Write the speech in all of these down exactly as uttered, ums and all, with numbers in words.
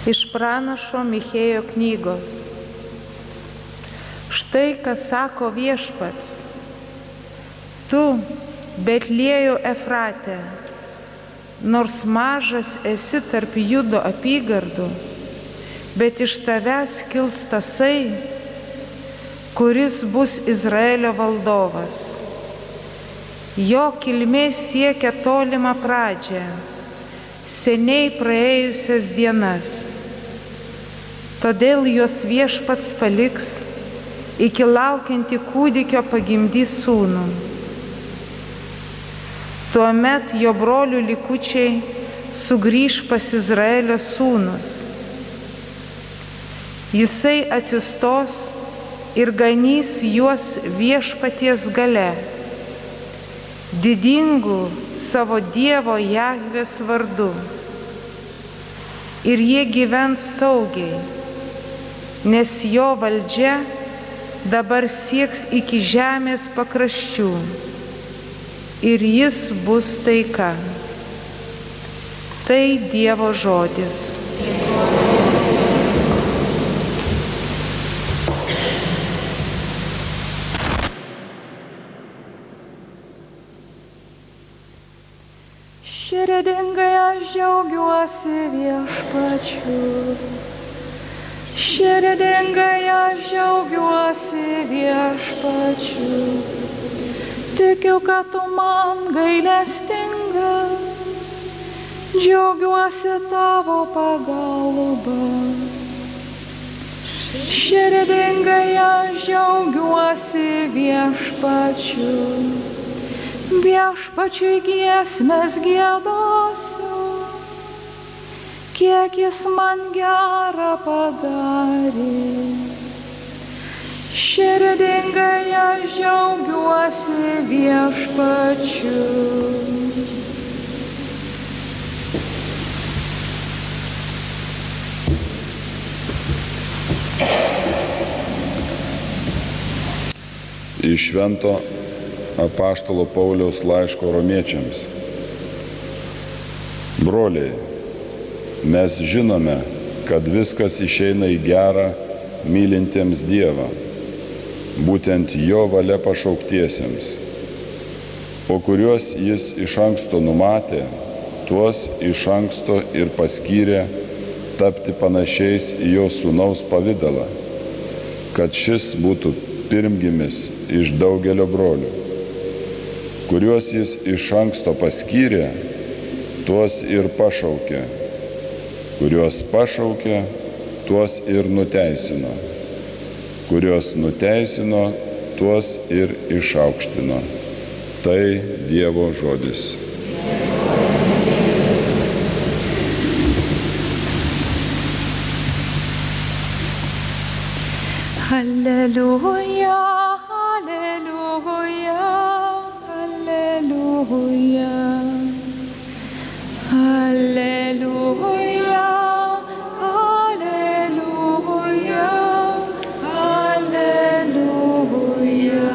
Iš pranašo Michėjo knygos. Štai kas sako Viešpats: tu, Betlėjau Efrate, nors mažas esi tarp Judo apygardų, bet iš tavęs kils tasai, kuris bus Izraelio valdovas. Jo kilmė siekia tolimą pradžią, seniai praėjusias dienas. Todėl jos Viešpats paliks, iki laukianti kūdikio pagimdys sūnų. Tuomet jo brolių likučiai sugrįž pas Izraelio sūnus. Jisai atsistos ir ganys juos Viešpaties gale, didingų savo Dievo Jahvės vardu. Ir jie gyvens saugiai, nes jo valdžia dabar sieks iki žemės pakraščių ir jis bus taika. Tai Dievo žodis. Širdingai aš džiaugiuosi Viešpačiu. Širdingai aš džiaugiuosi Viešpačiu. Tikiu, kad tu man gailestingas, džiaugiuosi tavo pagalba. Širdingai aš džiaugiuosi Viešpačiu. Viešpačiui giesmes giedosiu, kiek jis man gerą padarė. Širdingai aš džiaugiuosi Viešpačiu. Iš švento apaštalo Pauliaus laiško romiečiams. Broliai, mes žinome, kad viskas išeina į gerą mylintiems Dievą, būtent jo valia pašauktiesiems, o kuriuos jis iš anksto numatė, tuos iš anksto ir paskyrė tapti panašiais į jo sūnaus pavidalą, kad šis būtų pirmgimis iš daugelio brolių. Kuriuos jis iš anksto paskyrė, tuos ir pašaukė. Kuriuos pašaukė, tuos ir nuteisino. Kuriuos nuteisino, tuos ir išaukštino. Tai Dievo žodis. Alleluja, alleluja. Alleluja, alleluja, alleluja, alleluja.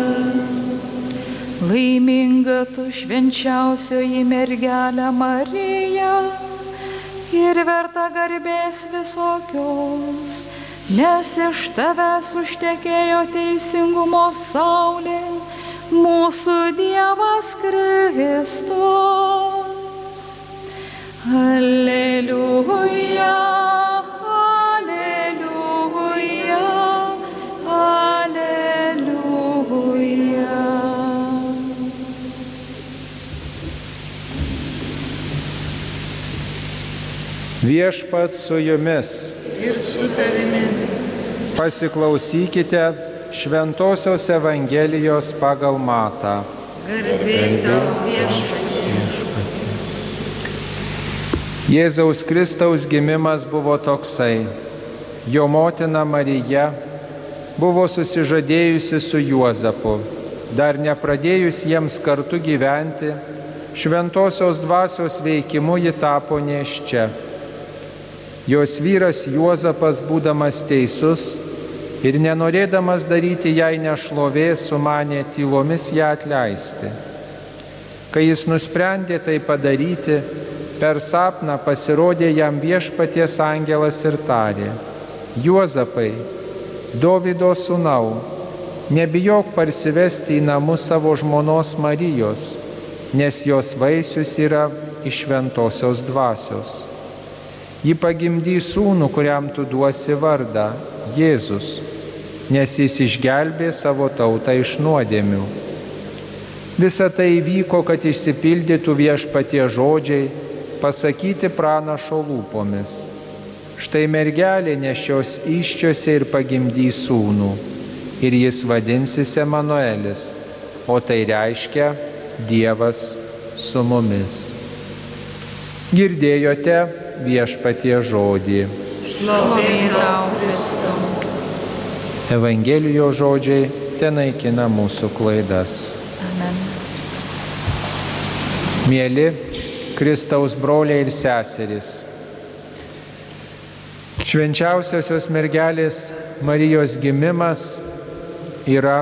Laiminga tu švenčiausioji mergelė Marija ir verta garbės visokios, nes iš tavęs užtekėjo teisingumo saulė, mūsų Dievas Kristus. Alleluja, alleluja, alleluja. Viešpats su jumis. Ir su tavimi. Pasiklausykite Šventosios Evangelijos pagal Matą. Garbė tau, Viešpatie. Jėzaus Kristaus gimimas buvo toksai. Jo motina Marija buvo susižadėjusi su Juozapu. Dar nepradėjus jiems kartu gyventi, šventosios dvasios veikimu ji tapo nėščia. Jos vyras Juozapas, būdamas teisus ir nenorėdamas daryti jai nešlovės, sumanė tylomis ją atleisti. Kai jis nusprendė tai padaryti, Per sapną pasirodė jam Viešpaties angelas ir tarė: Juozapai, Dovydo sūnau, nebijok parsivesti į namus savo žmonos Marijos, nes jos vaisius yra iš šventosios dvasios. Ji pagimdys sūnų, kuriam tu duosi vardą Jėzus, nes jis išgelbė savo tautą iš nuodėmių. Visa tai įvyko, kad išsipildytų Viešpaties žodžiai, pasakyti pranašo lūpomis. Štai mergelė nešios įsčiose ir pagimdys sūnų, ir jis vadinsis Emanuelis, o tai reiškia Dievas su mumis. Girdėjote Viešpaties žodį. Šlovė tau, Kristau. Evangelijos žodžiai tenaikina mūsų klaidas. Amen. Mieli Kristaus broliai ir seserys, švenčiausiosios mergelės Marijos gimimas yra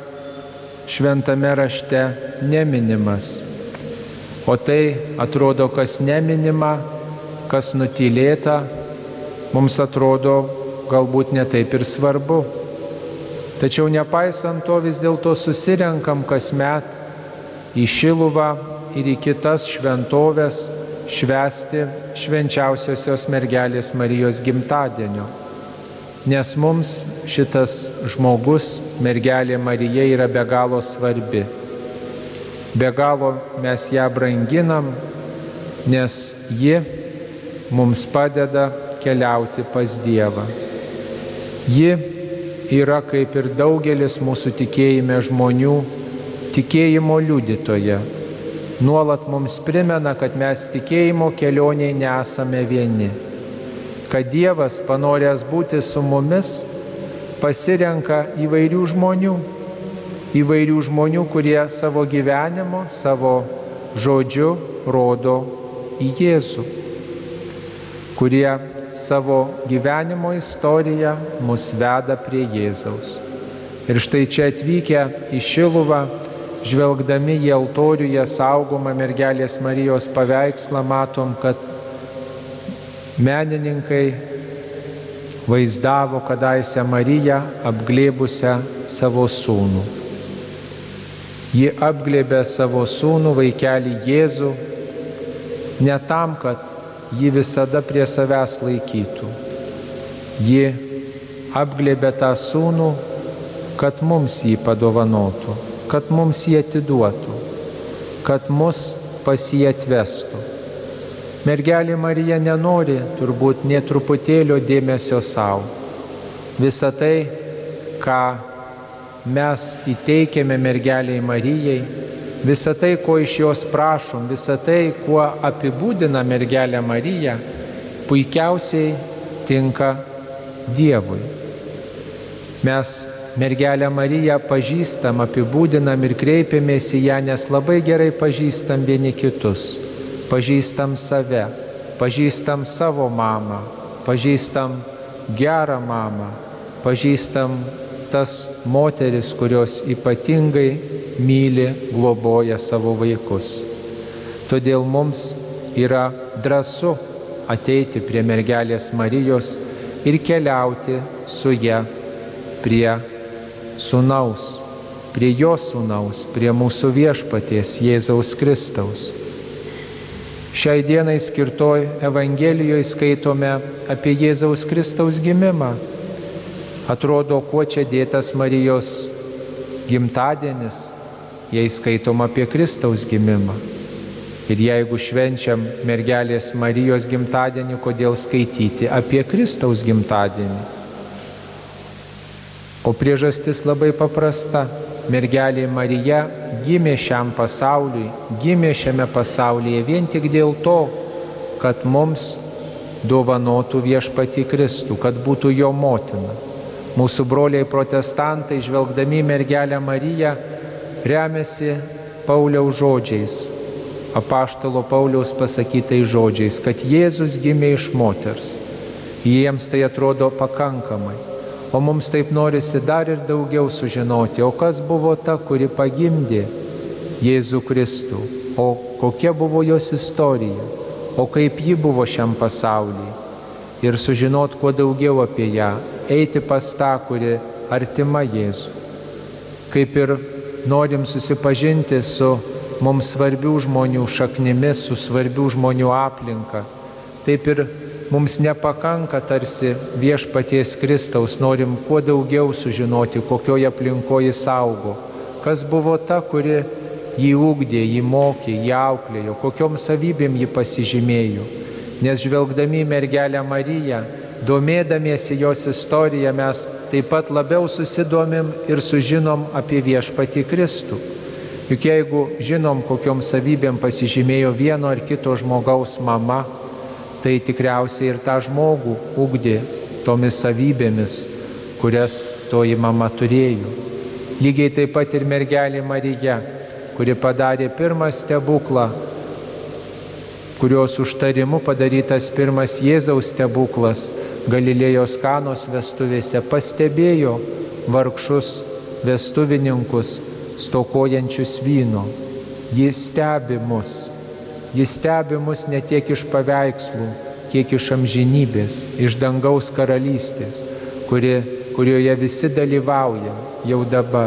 šventame rašte neminimas. O tai atrodo, kas neminima, kas nutylėta, mums atrodo galbūt ne taip ir svarbu. Tačiau nepaisant to vis dėlto susirenkam kasmet į Šiluvą ir į kitas šventoves švęsti švenčiausiosios mergelės Marijos gimtadienio. Nes mums šitas žmogus, mergelė Marija, yra be galo svarbi. Be galo mes ją branginam, nes ji mums padeda keliauti pas Dievą. Ji yra, kaip ir daugelis mūsų tikėjime žmonių, tikėjimo liudytoja. Nuolat mums primena, kad mes tikėjimo kelionėje nesame vieni. Kad Dievas, panoręs būti su mumis, pasirenka įvairių žmonių. Įvairių žmonių, kurie savo gyvenimu, savo žodžiu rodo į Jėzų. Kurie savo gyvenimo istoriją mus veda prie Jėzaus. Ir štai čia atvykę į Šiluvą, žvelgdami į altoriuje saugomą mergelės Marijos paveikslą, matom, kad menininkai vaizdavo kadaise Mariją apglėbusią savo sūnų. Ji apglėbė savo sūnų, vaikelį Jėzų, ne tam, kad jį visada prie savęs laikytų. Ji apglėbė tą sūnų, kad mums jį padovanotų, kad mums jį atiduotų, kad mus pas jį atvestų. Mergelė Marija nenori turbūt nė truputėlio dėmesio savo. Visa tai, ką mes įteikėme mergeliai Marijai, visa tai, ko iš jos prašom, visa tai, kuo apibūdina mergelę Mariją, puikiausiai tinka Dievui. Mes mergelę Mariją pažįstam, apibūdinam ir kreipiamės į ją, nes labai gerai pažįstam vieni kitus. Pažįstam save, pažįstam savo mamą, pažįstam gerą mamą, pažįstam tas moteris, kurios ypatingai myli, globoja savo vaikus. Todėl mums yra drąsu ateiti prie mergelės Marijos ir keliauti su ja prie sūnaus, prie jo sūnaus, prie mūsų viešpaties Jėzaus Kristaus. Šiai dienai skirtoj Evangelijoje skaitome apie Jėzaus Kristaus gimimą. Atrodo, kuo čia dėtas Marijos gimtadienis, jei skaitom apie Kristaus gimimą. Ir jeigu švenčiam mergelės Marijos gimtadienį, kodėl skaityti apie Kristaus gimtadienį? O priežastis labai paprasta. Mergelė Marija gimė šiam pasauliui, gimė šiame pasaulyje vien tik dėl to, kad mums dovanotų viešpatį Kristų, kad būtų jo motina. Mūsų broliai protestantai, žvelgdami mergelę Mariją, remiasi Pauliaus žodžiais, apaštalo Pauliaus pasakytais žodžiais, kad Jėzus gimė iš moters. Jiems tai atrodo pakankamai. O mums taip norisi dar ir daugiau sužinoti, o kas buvo ta, kuri pagimdė Jėzų Kristų, o kokia buvo jos istorija, o kaip ji buvo šiam pasaulyje. Ir sužinot kuo daugiau apie ją, eiti pas tą, kuri artima Jėzui. Kaip ir norim susipažinti su mums svarbių žmonių šaknimis, su svarbių žmonių aplinka, taip ir mums nepakanka tarsi viešpaties Kristaus, norim kuo daugiau sužinoti, kokioje aplinkoje jis augo, kas buvo ta, kuri jį ugdė, jį mokė, jį auklėjo, kokiom savybėm jį pasižymėjo. Nes žvelgdami į mergelę Mariją, domėdamiesi jos istoriją, mes taip pat labiau susidomim ir sužinom apie viešpatį Kristų. Juk jeigu žinom, kokiom savybėm pasižymėjo vieno ar kito žmogaus mama, tai tikriausiai ir tą žmogų ugdė tomis savybėmis, kurias toji mama turėjo. Lygiai taip pat ir mergelė Marija, kuri padarė pirmą stebuklą, kurios užtarimu padarytas pirmas Jėzaus stebuklas Galilėjos Kanos vestuvėse, pastebėjo vargšus vestuvininkus, stokojančius vyno. Ji stebi mus. Ji stebi mus ne tiek iš paveikslų, kiek iš amžinybės, iš dangaus karalystės, kuri, kurioje visi dalyvauja jau dabar.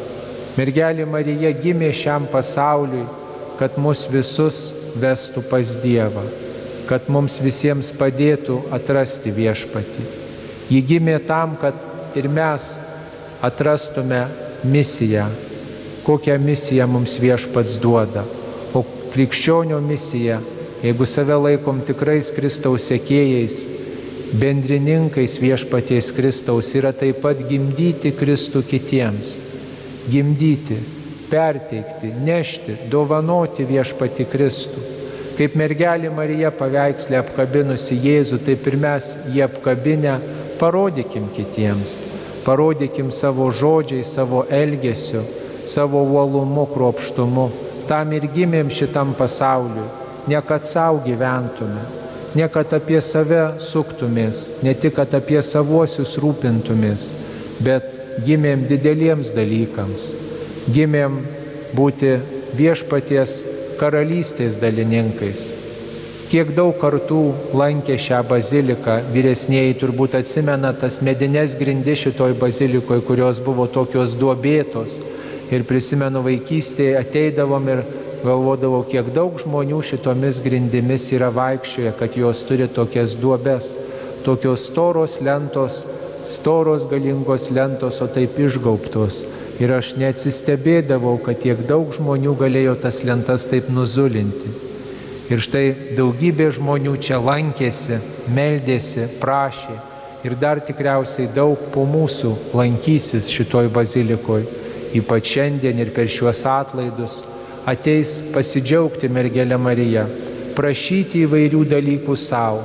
Mergelė Marija gimė šiam pasauliui, kad mus visus vestų pas Dievą, kad mums visiems padėtų atrasti viešpatį. Ji gimė tam, kad ir mes atrastume misiją, kokią misiją mums viešpats duoda. O krikščionio misija, jeigu save laikom tikrais Kristaus sekėjais, bendrininkais viešpaties Kristaus, yra taip pat gimdyti Kristų kitiems. Gimdyti, perteikti, nešti, dovanoti viešpatį Kristų. Kaip mergelė Marija paveiksle apkabinusi Jėzų, taip ir mes jį apkabinę parodykim kitiems. Parodykim savo žodžiais, savo elgesiu, savo uolumu, kruopštumu. Tam ir gimėm šitam pasauliu, ne kad savo gyventume, ne kad apie save suktumės, ne tik kad apie savuosius rūpintumės, bet gimėm dideliems dalykams. Gimėm būti viešpaties karalystės dalininkais. Kiek daug kartų lankė šią baziliką, vyresnieji turbūt atsimena tas medines grindis šitoj bazilikoje, kurios buvo tokios duobėtos. Ir prisimenu, vaikystėje ateidavom ir galvodavau, kiek daug žmonių šitomis grindimis yra vaikščioję, kad jos turi tokias duobes, tokios storos lentos, storos galingos lentos, o taip išgaubtos. Ir aš neatsistebėdavau, kad tiek daug žmonių galėjo tas lentas taip nuzulinti. Ir štai daugybė žmonių čia lankėsi, meldėsi, prašė. Ir dar tikriausiai daug po mūsų lankysis šitoj bazilikoje, ypač šiandien ir per šiuos atlaidus, ateis pasidžiaugti mergelę Mariją, prašyti įvairių dalykų savo.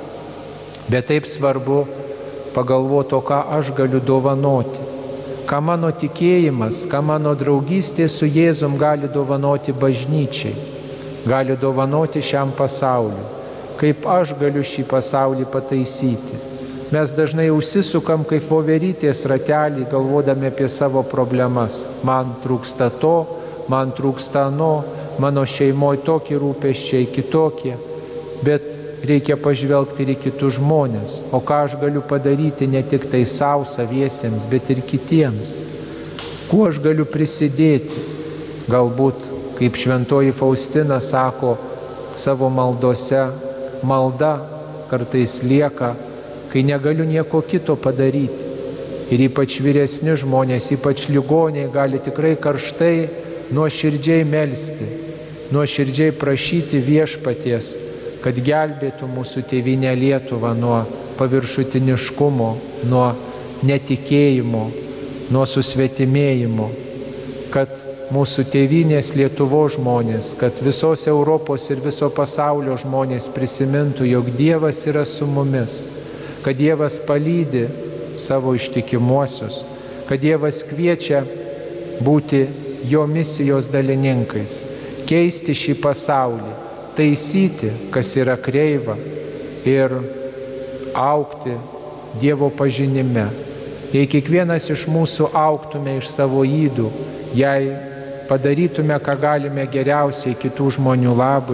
Bet taip svarbu pagalvoti, o ką aš galiu dovanoti, ką mano tikėjimas, ką mano draugystė su Jėzum gali dovanoti bažnyčiai, gali dovanoti šiam pasauliu, kaip aš galiu šį pasaulį pataisyti. Mes dažnai užsisukam kaip voverytės ratelį, galvodami apie savo problemas. Man trūksta to, man trūksta ano, mano šeimoje tokie rūpesčiai, kitokie. Bet reikia pažvelgti ir į kitus žmonės. O ką aš galiu padaryti ne tik tai savo saviesiems, bet ir kitiems. Kuo aš galiu prisidėti? Galbūt, kaip šventoji Faustina sako savo maldose, malda kartais lieka, kai negaliu nieko kito padaryti. Ir ypač vyresni žmonės, ypač ligoniai gali tikrai karštai, nuoširdžiai melsti, nuoširdžiai prašyti viešpaties, kad gelbėtų mūsų tėvynę Lietuvą nuo paviršutiniškumo, nuo netikėjimo, nuo susvetimėjimo, kad mūsų tėvynės Lietuvos žmonės, kad visos Europos ir viso pasaulio žmonės prisimintų, jog Dievas yra su mumis, kad Dievas palydi savo ištikimuosius, kad Dievas kviečia būti jo misijos dalininkais, keisti šį pasaulį, taisyti, kas yra kreiva ir augti Dievo pažinime. Jei kiekvienas iš mūsų augtume iš savo ydų, jei padarytume, ką galime geriausiai kitų žmonių labui,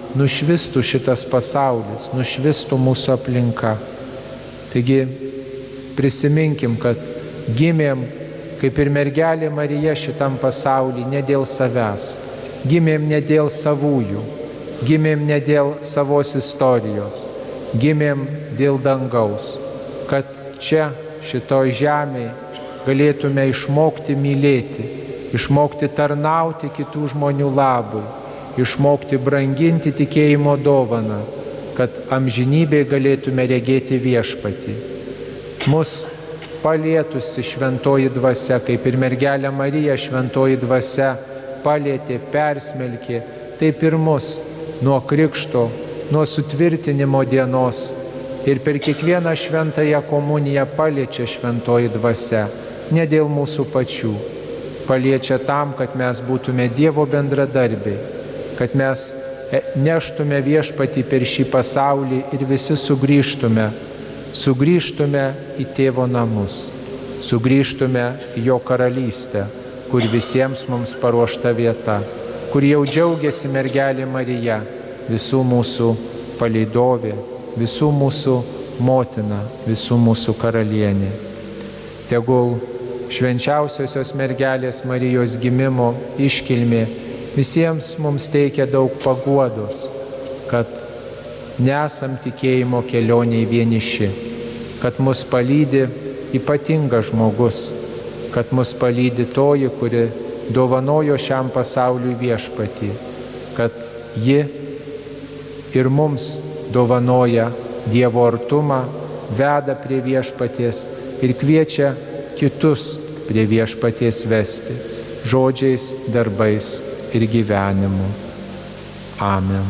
nušvistų šitas pasaulis, nušvistų mūsų aplinka. Taigi prisiminkim, kad gimėm, kaip ir mergelė Marija šitam pasauly, ne dėl savęs. Gimėm ne dėl savųjų, gimėm ne dėl savos istorijos, gimėm dėl dangaus, kad čia, šitoj žemėje, galėtume išmokti mylėti, išmokti tarnauti kitų žmonių labui, išmokti branginti tikėjimo dovaną, kad amžinybėje galėtume regėti viešpatį. Mus palietusi šventoji dvasia, kaip ir mergelė Marija šventoji dvasia palietė, persmelkė, taip ir mus nuo krikšto, nuo sutvirtinimo dienos ir per kiekvieną šventąją komuniją paliečia šventoji dvasia, ne dėl mūsų pačių, paliečia tam, kad mes būtume Dievo bendradarbiai, kad mes neštume viešpatį per šį pasaulį ir visi sugrįžtume, sugrįžtume į Tėvo namus, sugrįžtume į Jo karalystę, kur visiems mums paruošta vieta, kur jau džiaugiasi mergelė Marija, visų mūsų palydovė, visų mūsų motina, visų mūsų karalienė. Tegul švenčiausiosios mergelės Marijos gimimo iškilmė visiems mums teikia daug paguodos, kad nesam tikėjimo kelioniai vieniši, kad mus palydi ypatingas žmogus, kad mus palydi toji, kuri dovanojo šiam pasauliui viešpatį, kad ji ir mums dovanoja Dievo artumą, veda prie viešpaties ir kviečia kitus prie viešpaties vesti, žodžiais, darbais ir gyvenimu. Amen.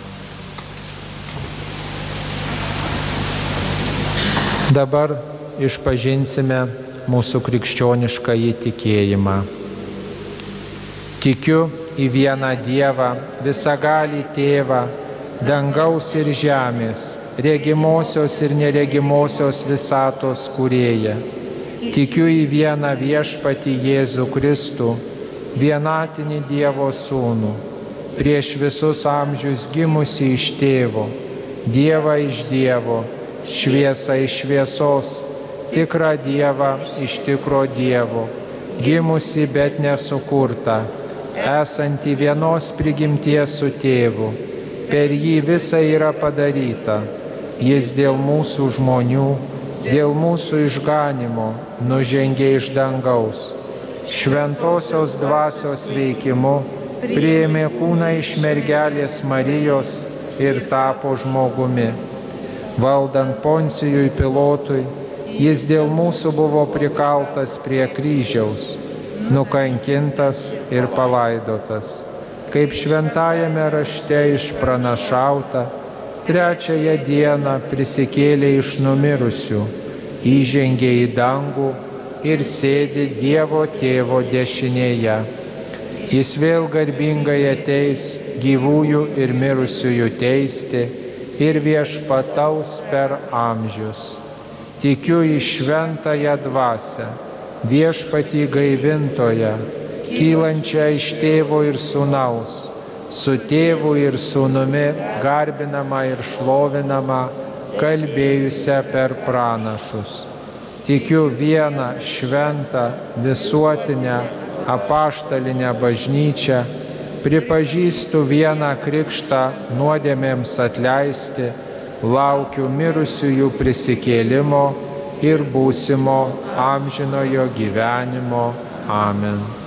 Dabar išpažinsime mūsų krikščioniškąjį tikėjimą. Tikiu į vieną Dievą, visagalį Tėvą, dangaus ir žemės, regimosios ir neregimosios visatos kūrėją. Tikiu į vieną viešpatį Jėzų Kristų, vienatinį Dievo Sūnų, prieš visus amžius gimusi iš Tėvo, Dievą iš Dievo, šviesą iš šviesos, tikrą Dievą iš tikro Dievo, gimusi bet nesukurta, esanti vienos prigimties su Tėvu, per jį visa yra padaryta, jis dėl mūsų žmonių, dėl mūsų išganimo nužengė iš dangaus, šventosios dvasios veikimu priėmė kūną iš mergelės Marijos ir tapo žmogumi. Valdant Poncijui Pilotui, jis dėl mūsų buvo prikaltas prie kryžiaus, nukankintas ir palaidotas. Kaip šventajame rašte išpranašauta, trečiąją dieną prisikėlė iš numirusių, įžengė į dangų ir sėdi Dievo Tėvo dešinėje. Jis vėl garbingai ateis gyvųjų ir mirusiųjų teisti ir viešpataus per amžius. Tikiu į šventąją dvasią, viešpatį gaivintoją, kylančią iš Tėvo ir Sūnaus, su Tėvu ir Sūnumi garbinamą ir šlovinamą, kalbėjusią per pranašus. Tikiu vieną šventą, visuotinę, apaštalinę bažnyčią, pripažįstu vieną krikštą nuodėmėms atleisti, laukiu mirusiųjų prisikėlimo ir būsimo amžinojo gyvenimo. Amen.